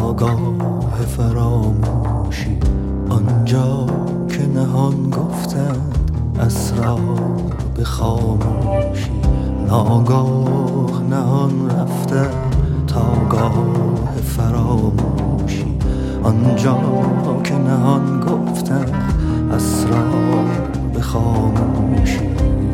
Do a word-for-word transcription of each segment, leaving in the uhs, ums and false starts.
ناگاه فراموشی، آنجا که نهان گفتند اسرار به خاموشی. ناگاه نهان رفته تا گاه فراموشی، آنجا که نهان گفتند اسرار به خاموشی.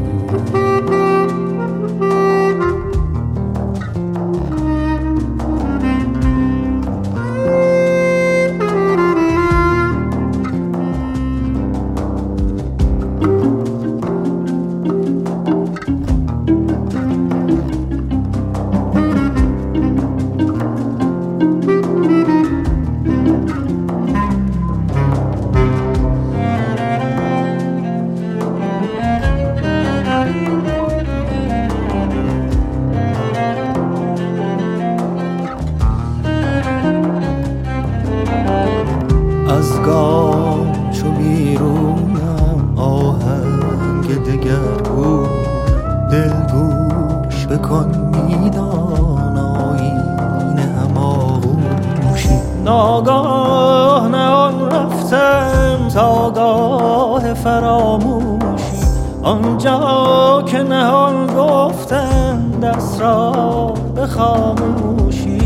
از گام چو بیرونم آهنگ دگرگو، دل گوش بکن میدان آیین هماغوشی. ناگاه نهان رفتم تا گاه فراموشی، آنجا که نهان گفتند اسرار به خاموشی.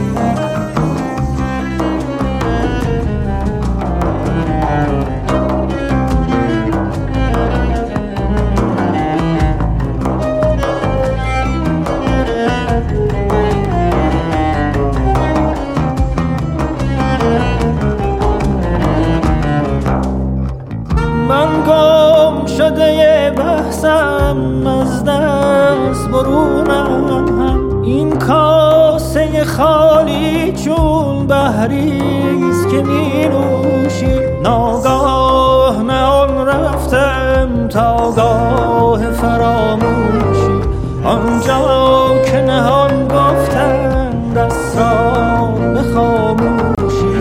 من گم شده بحثم، از دست برونم، این کاسه خالی چون بحریست که می نوشی. ناگاه نهان رفتم تا گاه فراموشی، آنجا که نهان گفتند اسرار به خاموشی.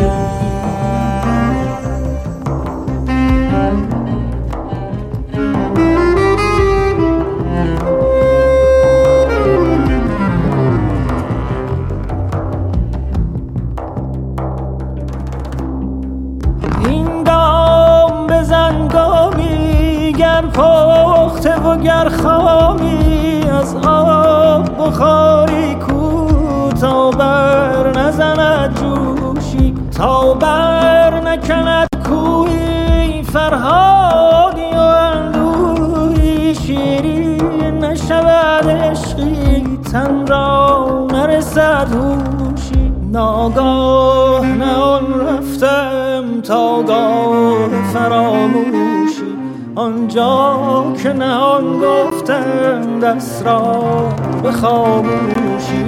این دام بزن گامی، گر پخته و گر خامی، از آب بخاری کو تا بر نزند جوشی. تا بر نکند کوی فرهادی و اندوهی، شیرین نشود عشقی تن را نرسد هوشی. ناگاه نهان رفتم تا گاه فراموشی، آنجا که نهان گفتند اسرار به خاموشی.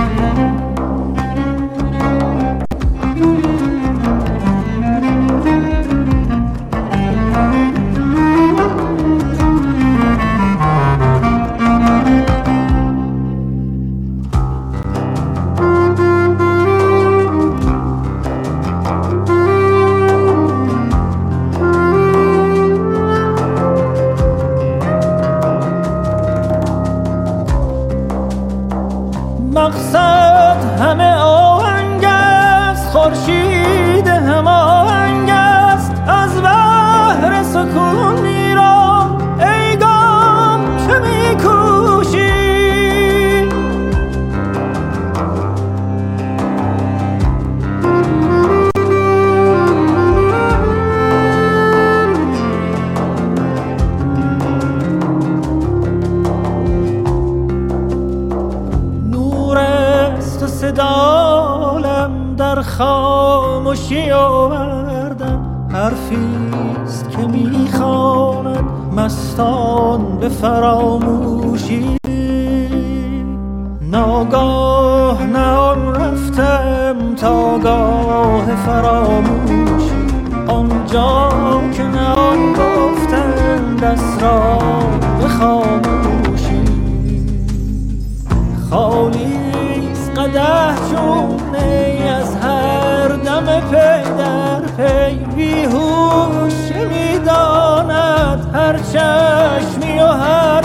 مقصد همه آهنگ است، خورشید هماهنگ است، از بحر سکون میرم ای گام که میکوشی. صدالم در خاموشی آوردن، حرفیست که میخواند مستان به فراموشی. ناگاه نهان رفتم تا گاه فراموشی، آنجا که نهان گفتند اسرار به خاموشی. خالی قدح چون نی از هر دم پی در پی، بیهوش میداند هر چشمی و هر